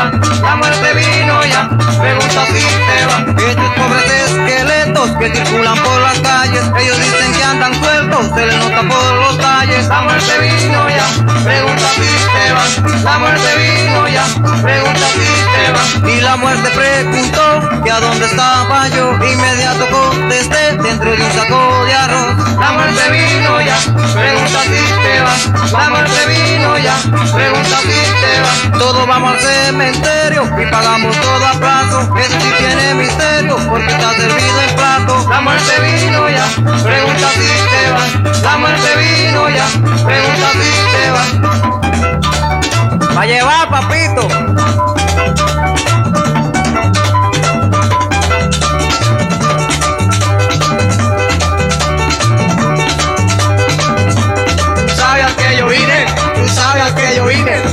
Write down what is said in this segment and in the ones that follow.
va, la muerte vino ya, pregunta si te va. Estos pobres esqueletos que circulan por las calles, ellos dicen que andan sueltos, se les nota por los talles. La muerte vino ya, pregunta si te va, la muerte vino ya, pregunta si te va. Y la muerte preguntó que a dónde estaba yo, inmediato contesté, dentro de un saco de arroz. La muerte vino ya, pregunta si te va, la muerte vino ya, pregunta si te va. Todos vamos al cementerio y pagamos todo a plazo, eso sí tiene misterio porque está servido en plato. La muerte vino ya, pregunta si te va, la muerte vino ya, pregunta si te va. Va a llevar, papito. Tú sabes a qué yo vine, tú sabes a qué yo vine.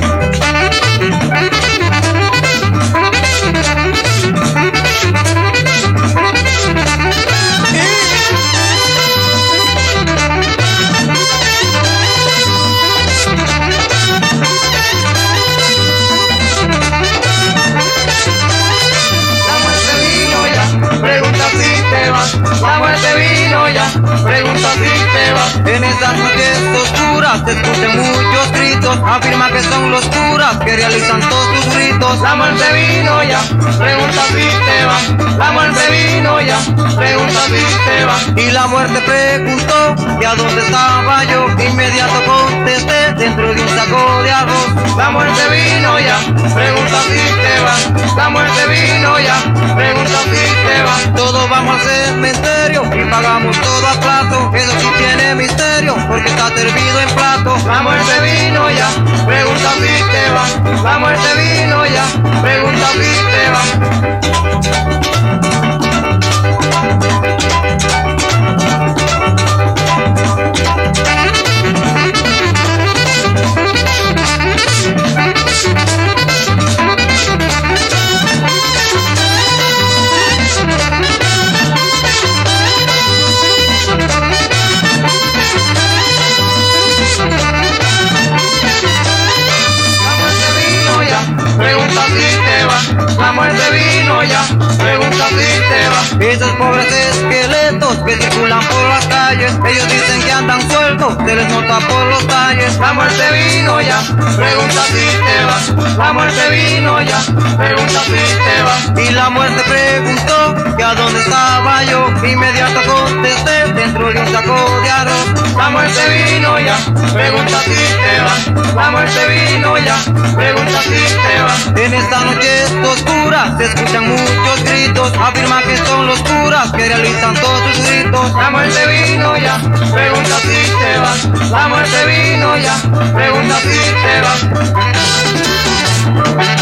La muerte vino ya, pregunta si te va. En estas noches oscuras se escuchan muchos gritos, afirma que son los curas que realizan todos sus ritos. La muerte vino ya, pregunta si te va. La muerte vino ya, pregunta si te va. Y la muerte preguntó que a dónde estaba yo, inmediato contesté, dentro de un saco de arroz. La muerte vino ya, pregunta si te va. La muerte vino ya, pregunta si te va. Todos vamos al cementerio y pagamos todo a plato, eso sí tiene misterio porque está servido en plato. La muerte vino ya, pregunta si te va. La muerte vino ya, pregunta si te va. Pregunta si te va, la muerte vino ya, pregunta si te va. Esos pobres esqueletos que circulan por las calles, ellos dicen que andan sueltos, se les nota por los talles. La muerte vino ya, pregunta si te va, la muerte vino ya, pregunta si te va. Y la muerte preguntó que a dónde estaba yo, inmediato contesté, dentro de un saco de arroz. La muerte vino ya, pregunta si te va, la muerte vino ya, pregunta si te va. En esta noche oscura se escuchan muchos gritos, afirma que son los curas que realizan todos sus ritos. La muerte vino ya, pregunta si te va, la muerte vino ya, pregunta si te va.